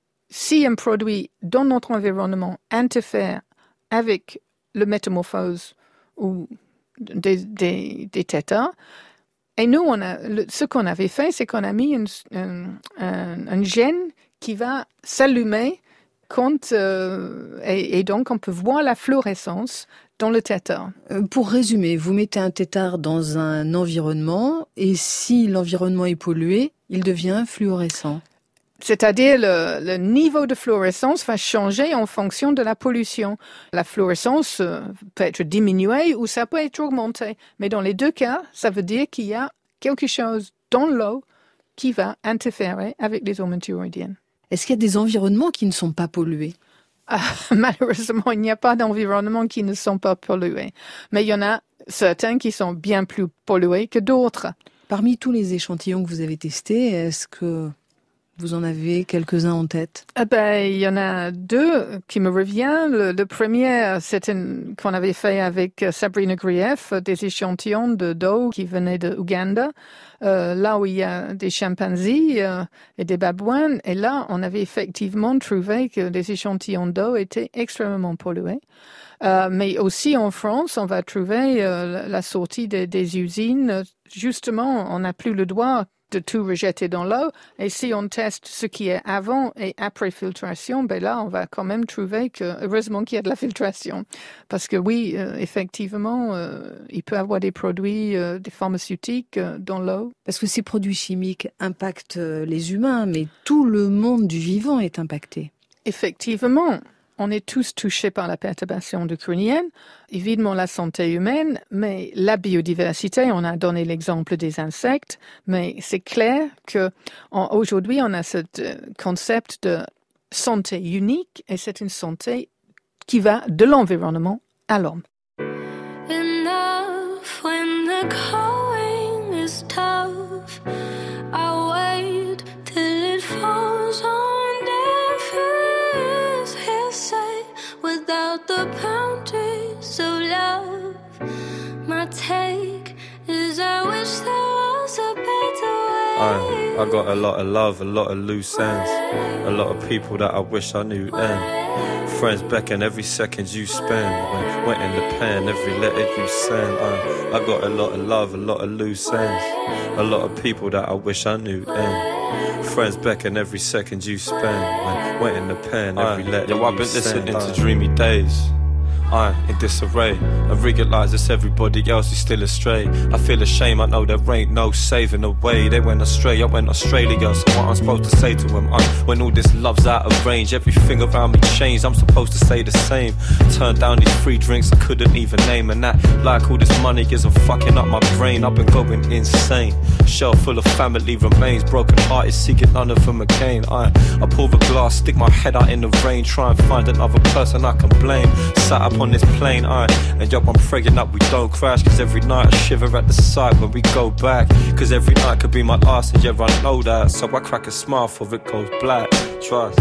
si un produit dans notre environnement interfère avec la métamorphose ou des, des, des tétards. Et nous, on a, le, ce qu'on avait fait, c'est qu'on a mis un, un, un, un gène qui va s'allumer quand, euh, et, et donc on peut voir la fluorescence dans le tétard. Euh, pour résumer, vous mettez un tétard dans un environnement et si l'environnement est pollué, il devient fluorescent. C'est-à-dire le, le niveau de fluorescence va changer en fonction de la pollution. La fluorescence euh, peut être diminuée ou ça peut être augmentée. Mais dans les deux cas, ça veut dire qu'il y a quelque chose dans l'eau qui va interférer avec les hormones thyroïdiennes. Est-ce qu'il y a des environnements qui ne sont pas pollués? Ah, malheureusement, il n'y a pas d'environnements qui ne sont pas pollués. Mais il y en a certains qui sont bien plus pollués que d'autres. Parmi tous les échantillons que vous avez testés, est-ce que vous en avez quelques-uns en tête? Eh ben, il y en a deux qui me reviennent. Le, le premier, c'est une, qu'on avait fait avec Sabrina Grief, des échantillons de d'eau qui venaient de Ouganda, euh, là où il y a des chimpanzés euh, et des babouins. Et là, on avait effectivement trouvé que des échantillons d'eau étaient extrêmement pollués. Euh, mais aussi en France, on va trouver euh, la sortie des, des usines. Justement, on n'a plus le droit de tout rejeter dans l'eau. Et si on teste ce qui est avant et après filtration, ben là, on va quand même trouver que, heureusement qu'il y a de la filtration. Parce que oui, euh, effectivement, euh, il peut y avoir des produits, euh, des pharmaceutiques euh, dans l'eau. Parce que ces produits chimiques impactent les humains, mais tout le monde du vivant est impacté. Effectivement. On est tous touchés par la perturbation endocrinienne, évidemment la santé humaine, mais la biodiversité, on a donné l'exemple des insectes, mais c'est clair qu'aujourd'hui, on a ce concept de santé unique et c'est une santé qui va de l'environnement à l'homme. Enough when the going is tough, I wait till it falls on. Without the boundaries of love, my take is I wish there was a better way. I, I got a lot of love, a lot of loose ends. A lot of people that I wish I knew then. Friends beckon every second you spend. When went in the pen, every letter you send. I, I got a lot of love, a lot of loose ends. A lot of people that I wish I knew then. Friends beckon every second you spend. When went in the pen, every letter you send. Yo, I've been listening to dreamy days. I'm in disarray. I realise it's everybody else who's still astray. I feel ashamed, I know there ain't no saving the way. They went astray, I went Australia. So what I'm supposed to say to them? I'm, when all this love's out of range, everything around me changed. I'm supposed to stay the same. Turn down these free drinks I couldn't even name. And that, like all this money isn't fucking up my brain. I've been going insane. Shelf full of family remains. Broken hearted, seeking none of them again. I, I pull the glass, stick my head out in the rain. Try and find another person I can blame. Sat up on this plane, I and yo, I'm praying that we don't crash. Cause every night I shiver at the sight when we go back. Cause every night could be my last, and yeah, I know that. So I crack a smile before it goes black. Trust.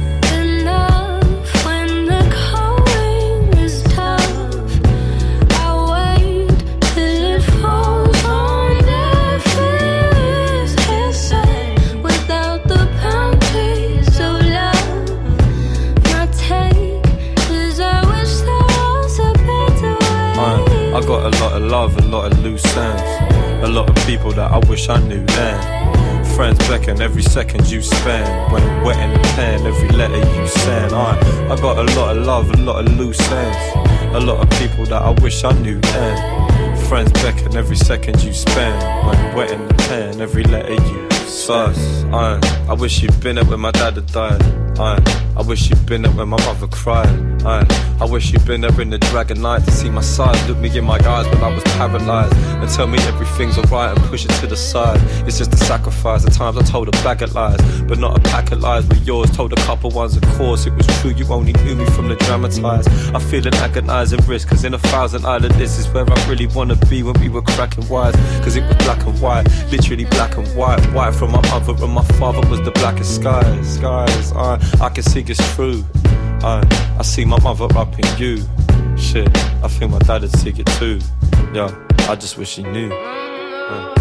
Enough when the going is tough. I wait till it falls on their face. Hearsay without the boundaries of love. My take is I wish there was a better way. I got a lot of love, a lot of loose ends. A lot of people that I wish I knew then. Friends beckon every second you spend. When I'm wet in the pen, every letter you send. I, I got a lot of love, a lot of loose ends. A lot of people that I wish I knew then. Friends beckon every second you spend. When I'm wet in the pen, every letter you send. I, I wish you'd been there when my dad had died. I, I wish you'd been there when my mother cried. I, I wish you'd been there in the dragon night to see my side. Look me in my eyes when I was paralysed and tell me everything's alright and push it to the side. It's just a sacrifice. At times I told a bag of lies, but not a pack of lies with yours. Told a couple ones, of course it was true. You only knew me from the dramatised. I feel an agonising risk, cause in a thousand island this is where I really wanna be when we were cracking wise. Cause it was black and white, literally black and white. White from my mother and my father was the blackest skies. Skies, I, I can see it's true. I, I see my mother up in you. Shit, I think my dad would see it too. Yo, I just wish he knew. Uh.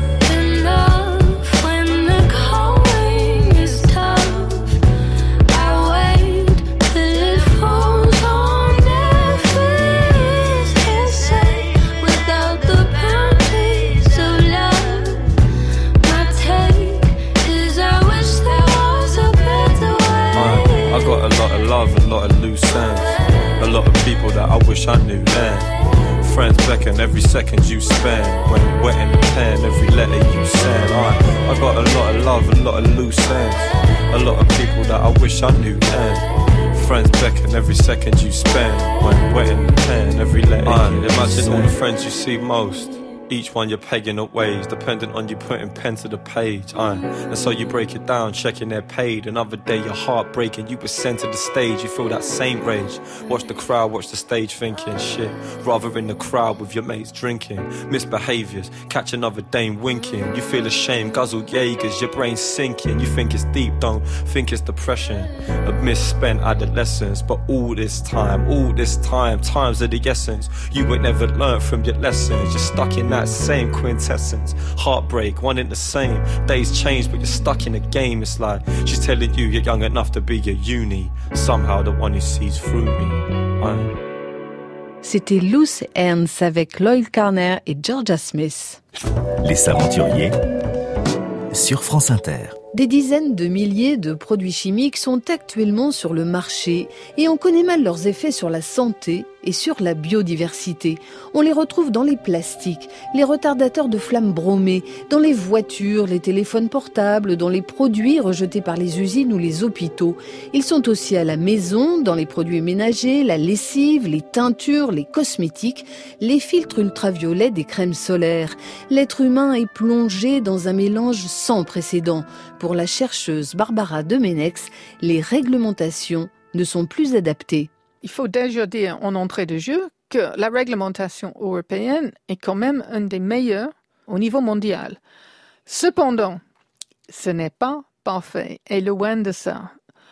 Enough when the going is tough. I wait till it falls on their face. Hearsay without the boundaries of love. My take is I wish there was a better way. I, I got a lot of love, a lot of loose ends. A lot of people that I wish I knew then. Friends beckon every second you spend. When I'm wet in the pen, every letter you send. I, I got a lot of love, a lot of loose ends. A lot of people that I wish I knew then. Friends beckon every second you spend. When I'm wet in the pen, every letter I, you imagine send. All the friends you see most. Each one you're pegging at ways, dependent on you putting pen to the page. Uh, and so you break it down, checking they're paid. Another day you're heartbreaking, you were sent to the stage. You feel that same rage. Watch the crowd, watch the stage thinking shit. Rather in the crowd with your mates drinking. Misbehaviours, catch another dame winking. You feel ashamed, guzzle Jaegers, your brain's sinking. You think it's deep, don't think it's depression. A misspent adolescence. But all this time, all this time, times of the essence. You ain't never learned from your lessons. You're stuck in that same quintessence. Heartbreak, one in the same. Days change but you're stuck in a game. It's like she's telling you you're young enough to be at uni. Somehow the one who sees through me. I'm... C'était Loose Ends avec Loyle Carner et Georgia Smith. Les Aventuriers sur France Inter. Des dizaines de milliers de produits chimiques sont actuellement sur le marché et on connaît mal leurs effets sur la santé et sur la biodiversité. On les retrouve dans les plastiques, les retardateurs de flammes bromées, dans les voitures, les téléphones portables, dans les produits rejetés par les usines ou les hôpitaux. Ils sont aussi à la maison, dans les produits ménagers, la lessive, les teintures, les cosmétiques, les filtres ultraviolets des crèmes solaires. L'être humain est plongé dans un mélange sans précédent. Pour la chercheuse Barbara Demenex, les réglementations ne sont plus adaptées. Il faut déjà dire en entrée de jeu que la réglementation européenne est quand même une des meilleures au niveau mondial. Cependant, ce n'est pas parfait et loin de ça.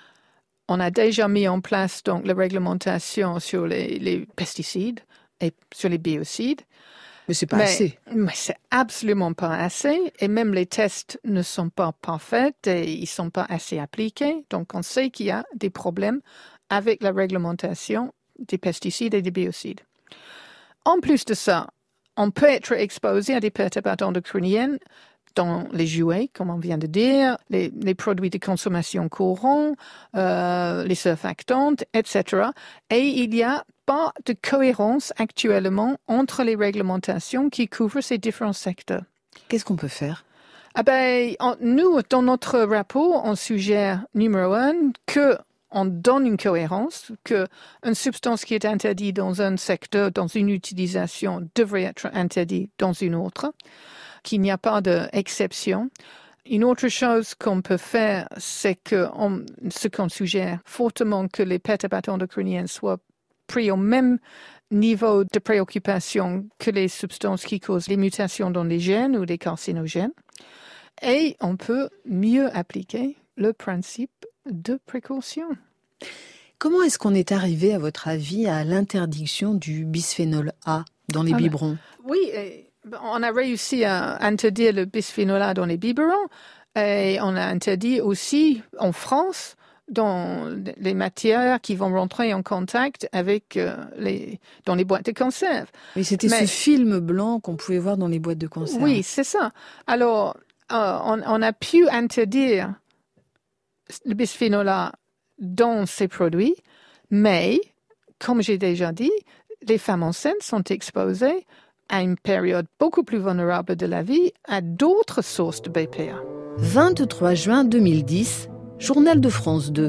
On a déjà mis en place donc la réglementation sur les, les pesticides et sur les biocides. Mais c'est pas mais, assez. Mais c'est absolument pas assez. Et même les tests ne sont pas parfaits et ils sont pas assez appliqués. Donc, on sait qu'il y a des problèmes avec la réglementation des pesticides et des biocides. En plus de ça, on peut être exposé à des perturbateurs endocriniens dans les jouets, comme on vient de dire, les, les produits de consommation courants, euh, les surfactants, et cetera. Et il n'y a pas de cohérence actuellement entre les réglementations qui couvrent ces différents secteurs. Qu'est-ce qu'on peut faire? Ah ben, on, nous, dans notre rapport, on suggère, numéro un, que on donne une cohérence, qu'une substance qui est interdite dans un secteur, dans une utilisation, devrait être interdite dans une autre, qu'il n'y a pas d'exception. Une autre chose qu'on peut faire, c'est que on, ce qu'on suggère fortement que les perturbateurs endocriniens soient pris au même niveau de préoccupation que les substances qui causent les mutations dans les gènes ou les carcinogènes. Et on peut mieux appliquer le principe de précaution. Comment est-ce qu'on est arrivé, à votre avis, à l'interdiction du bisphénol A dans les ah biberons? Oui, on a réussi à interdire le bisphénol A dans les biberons et on a interdit aussi en France dans les matières qui vont rentrer en contact avec euh, les dans les boîtes de conserve. Oui, c'était Mais, ce film blanc qu'on pouvait voir dans les boîtes de conserve. Oui, c'est ça. Alors, euh, on, on a pu interdire le bisphénol A dans ces produits, mais, comme j'ai déjà dit, les femmes enceintes sont exposées à une période beaucoup plus vulnérable de la vie à d'autres sources de B P A. vingt-trois juin deux mille dix, Journal de France deux.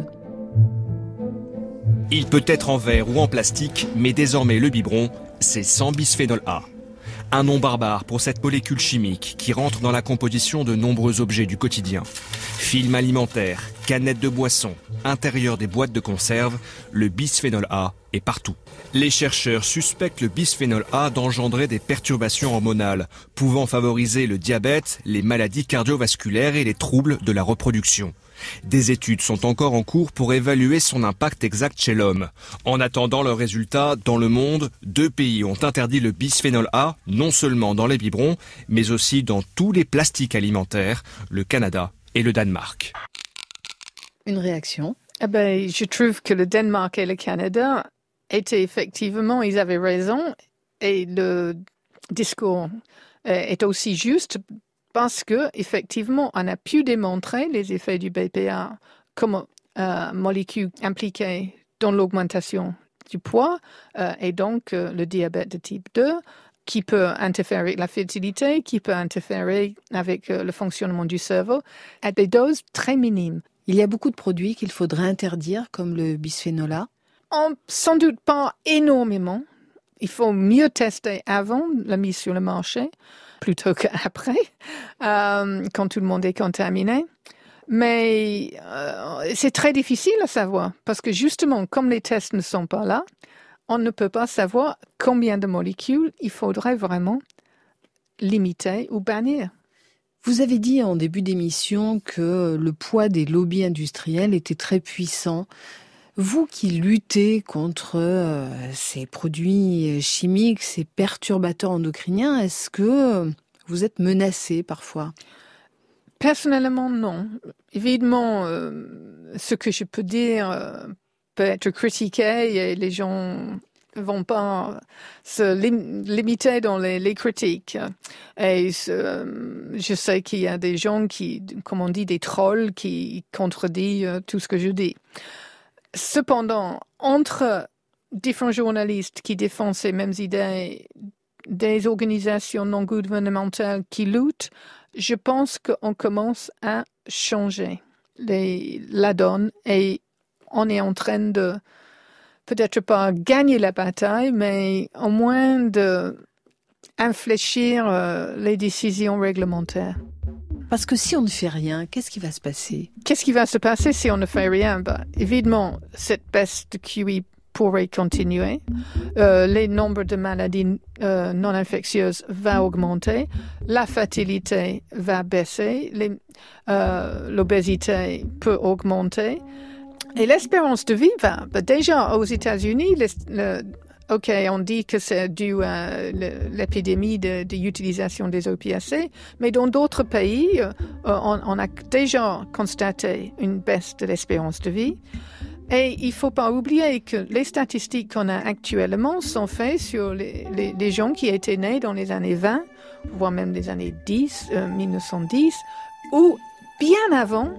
Il peut être en verre ou en plastique, mais désormais le biberon, c'est sans bisphénol A. Un nom barbare pour cette molécule chimique qui rentre dans la composition de nombreux objets du quotidien. Films alimentaires, canettes de boissons, intérieur des boîtes de conserve, le bisphénol A est partout. Les chercheurs suspectent le bisphénol A d'engendrer des perturbations hormonales, pouvant favoriser le diabète, les maladies cardiovasculaires et les troubles de la reproduction. Des études sont encore en cours pour évaluer son impact exact chez l'homme. En attendant leurs résultats, dans le monde, deux pays ont interdit le bisphénol A, non seulement dans les biberons, mais aussi dans tous les plastiques alimentaires, le Canada et le Danemark. Une réaction? Eh ben, je trouve que le Danemark et le Canada étaient effectivement, ils avaient raison, et le discours est aussi juste. Parce que, effectivement, on a pu démontrer les effets du B P A comme euh, molécule impliquée dans l'augmentation du poids euh, et donc euh, le diabète de type deux, qui peut interférer avec la fertilité, qui peut interférer avec euh, le fonctionnement du cerveau, à des doses très minimes. Il y a beaucoup de produits qu'il faudrait interdire, comme le bisphénol A? On, sans doute pas énormément. Il faut mieux tester avant la mise sur le marché plutôt qu'après, euh, quand tout le monde est contaminé. Mais euh, c'est très difficile à savoir, parce que justement, comme les tests ne sont pas là, on ne peut pas savoir combien de molécules il faudrait vraiment limiter ou bannir. Vous avez dit en début d'émission que le poids des lobbies industriels était très puissant. Vous qui luttez contre euh, ces produits chimiques, ces perturbateurs endocriniens, est-ce que vous êtes menacé parfois? Personnellement, non. Évidemment, euh, ce que je peux dire euh, peut être critiqué et les gens ne vont pas se lim- limiter dans les, les critiques. Et euh, je sais qu'il y a des gens qui, comme on dit, des trolls qui contredisent euh, tout ce que je dis. Cependant, entre différents journalistes qui défendent ces mêmes idées, des organisations non gouvernementales qui luttent, je pense qu'on commence à changer les, la donne et on est en train de, peut-être pas gagner la bataille, mais au moins d'infléchir euh, les décisions réglementaires. Parce que si on ne fait rien, qu'est-ce qui va se passer? Qu'est-ce qui va se passer si on ne fait rien? Bah, évidemment, cette baisse de Q I pourrait continuer. Euh, les nombres de maladies euh, non infectieuses va augmenter. La fertilité va baisser. Les, euh, l'obésité peut augmenter. Et l'espérance de vie va. Bah, déjà, aux États-Unis, les, le, OK, on dit que c'est dû à l'épidémie de, de l'utilisation des opiacés, mais dans d'autres pays, euh, on, on a déjà constaté une baisse de l'espérance de vie. Et il ne faut pas oublier que les statistiques qu'on a actuellement sont faites sur les, les, les gens qui étaient nés dans les années vingt, voire même les années dix, euh, mille neuf cent dix, ou bien avant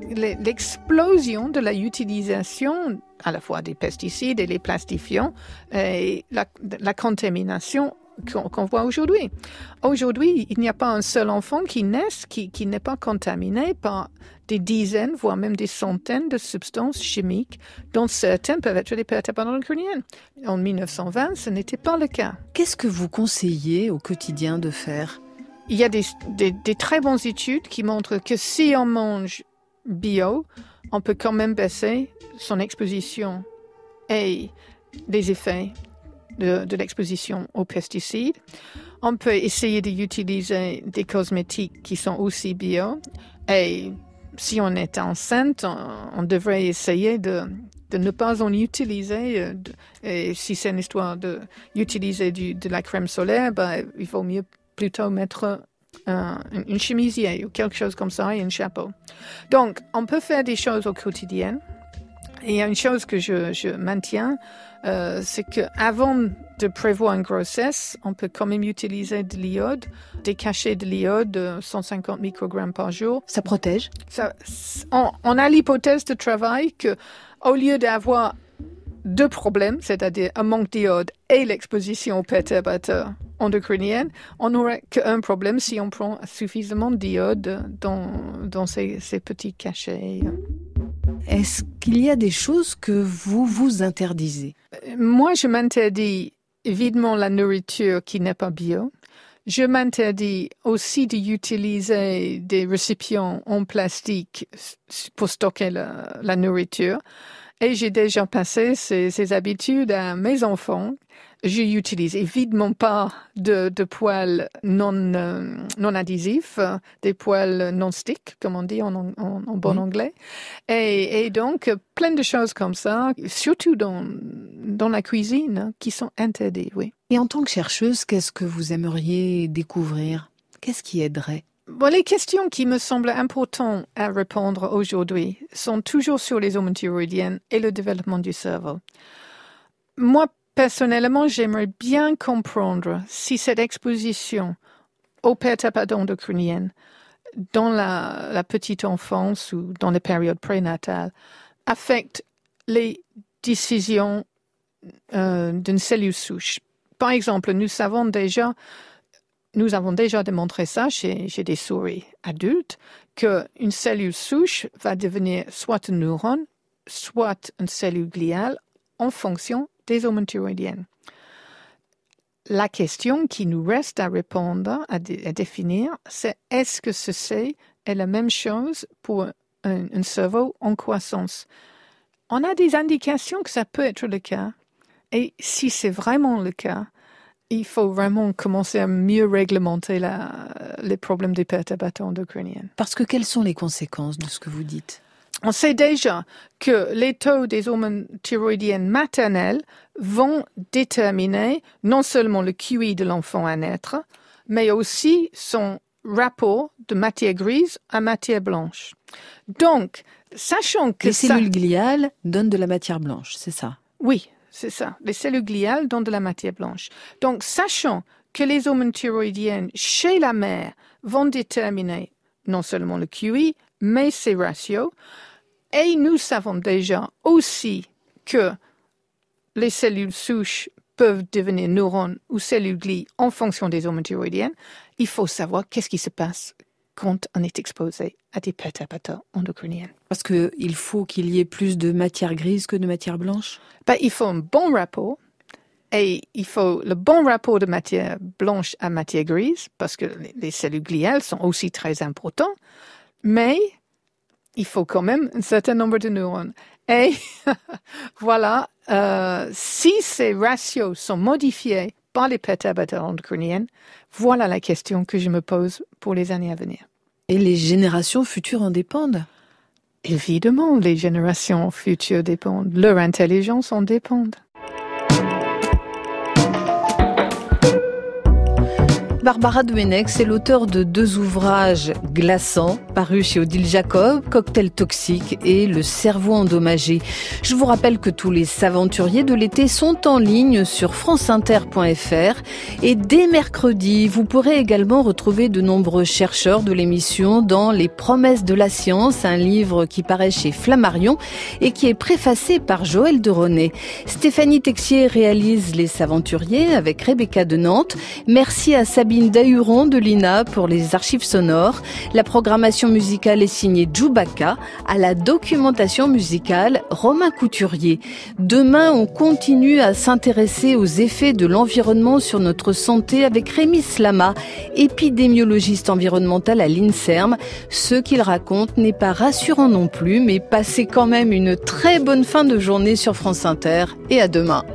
l'explosion de la utilisation à la fois des pesticides et les plastifiants et la, la contamination qu'on, qu'on voit aujourd'hui. Aujourd'hui, il n'y a pas un seul enfant qui naît qui, qui n'est pas contaminé par des dizaines, voire même des centaines de substances chimiques, dont certaines peuvent être des perturbateurs endocriniens. En mille neuf cent vingt, ce n'était pas le cas. Qu'est-ce que vous conseillez au quotidien de faire ? Il y a des, des, des très bonnes études qui montrent que si on mange bio, on peut quand même baisser son exposition et les effets de, de l'exposition aux pesticides. On peut essayer d'utiliser des cosmétiques qui sont aussi bio. Et si on est enceinte, on, on devrait essayer de, de ne pas en utiliser. De, et si c'est une histoire d'utiliser de la crème solaire, ben, il vaut mieux plutôt mettre un, une chemisier ou quelque chose comme ça et un chapeau. Donc, on peut faire des choses au quotidien. Et il y a une chose que je, je maintiens, euh, c'est qu'avant de prévoir une grossesse, on peut quand même utiliser de l'iode, des cachets de l'iode de cent cinquante microgrammes par jour. Ça protège? Ça, on, on a l'hypothèse de travail que, au lieu d'avoir deux problèmes, c'est-à-dire un manque d'iode et l'exposition aux perturbateurs endocriniens, on n'aurait qu'un problème si on prend suffisamment d'iode dans, dans ces, ces petits cachets. Est-ce qu'il y a des choses que vous vous interdisez? Moi, je m'interdis évidemment la nourriture qui n'est pas bio. Je m'interdis aussi d'utiliser des récipients en plastique pour stocker la, la nourriture. Et j'ai déjà passé ces, ces habitudes à mes enfants. Je n'utilise évidemment pas de, de poêles non, euh, non adhésifs, des poêles non-stick, comme on dit en, en, en bon oui. anglais. Et, et donc, plein de choses comme ça, surtout dans, dans la cuisine, qui sont interdites, oui. Et en tant que chercheuse, qu'est-ce que vous aimeriez découvrir? Qu'est-ce qui aiderait? Bon, les questions qui me semblent importantes à répondre aujourd'hui sont toujours sur les hormones thyroïdiennes et le développement du cerveau. Moi, personnellement, j'aimerais bien comprendre si cette exposition aux perturbateurs endocriniens dans la, la petite enfance ou dans les périodes prénatales affecte les décisions euh, d'une cellule souche. Par exemple, nous savons déjà Nous avons déjà démontré ça chez, chez des souris adultes, qu'une cellule souche va devenir soit un neurone, soit une cellule gliale en fonction des hormones thyroïdiennes. La question qui nous reste à répondre, à, dé, à définir, c'est est-ce que ceci est la même chose pour un, un cerveau en croissance? On a des indications que ça peut être le cas. Et si c'est vraiment le cas, il faut vraiment commencer à mieux réglementer la, les problèmes des perturbateurs endocriniens. Parce que quelles sont les conséquences de ce que vous dites? On sait déjà que les taux des hormones thyroïdiennes maternelles vont déterminer non seulement le Q I de l'enfant à naître, mais aussi son rapport de matière grise à matière blanche. Donc, sachant que les ça... cellules gliales donnent de la matière blanche, c'est ça? Oui. C'est ça. Les cellules gliales donnent de la matière blanche. Donc, sachant que les hormones thyroïdiennes chez la mère vont déterminer non seulement le Q I, mais ses ratios, et nous savons déjà aussi que les cellules souches peuvent devenir neurones ou cellules glies en fonction des hormones thyroïdiennes, il faut savoir qu'est-ce qui se passe quand on est exposé à des perturbateurs endocriniens. Parce qu'il faut qu'il y ait plus de matière grise que de matière blanche? Ben, il faut un bon rapport, et il faut le bon rapport de matière blanche à matière grise, parce que les cellules gliales sont aussi très importantes, mais il faut quand même un certain nombre de neurones. Et voilà, euh, si ces ratios sont modifiés par les perturbateurs endocriniens, voilà la question que je me pose pour les années à venir. Et les générations futures en dépendent? Évidemment, les générations futures dépendent. Leur intelligence en dépend. Barbara Domenech est l'auteur de deux ouvrages glaçants, parus chez Odile Jacob, Cocktail toxique et Le cerveau endommagé. Je vous rappelle que tous les aventuriers de l'été sont en ligne sur franceinter point fr et dès mercredi, vous pourrez également retrouver de nombreux chercheurs de l'émission dans Les promesses de la science, un livre qui paraît chez Flammarion et qui est préfacé par Joël Deronay. Stéphanie Texier réalise Les Aventuriers avec Rebecca de Nantes. Merci à Sabine Dahuron de l'I N A pour les archives sonores. La programmation musicale est signée Djoubaka. À la documentation musicale, Romain Couturier. Demain, on continue à s'intéresser aux effets de l'environnement sur notre santé avec Rémi Slama, épidémiologiste environnemental à l'INSERM. Ce qu'il raconte n'est pas rassurant non plus, mais passez quand même une très bonne fin de journée sur France Inter et à demain.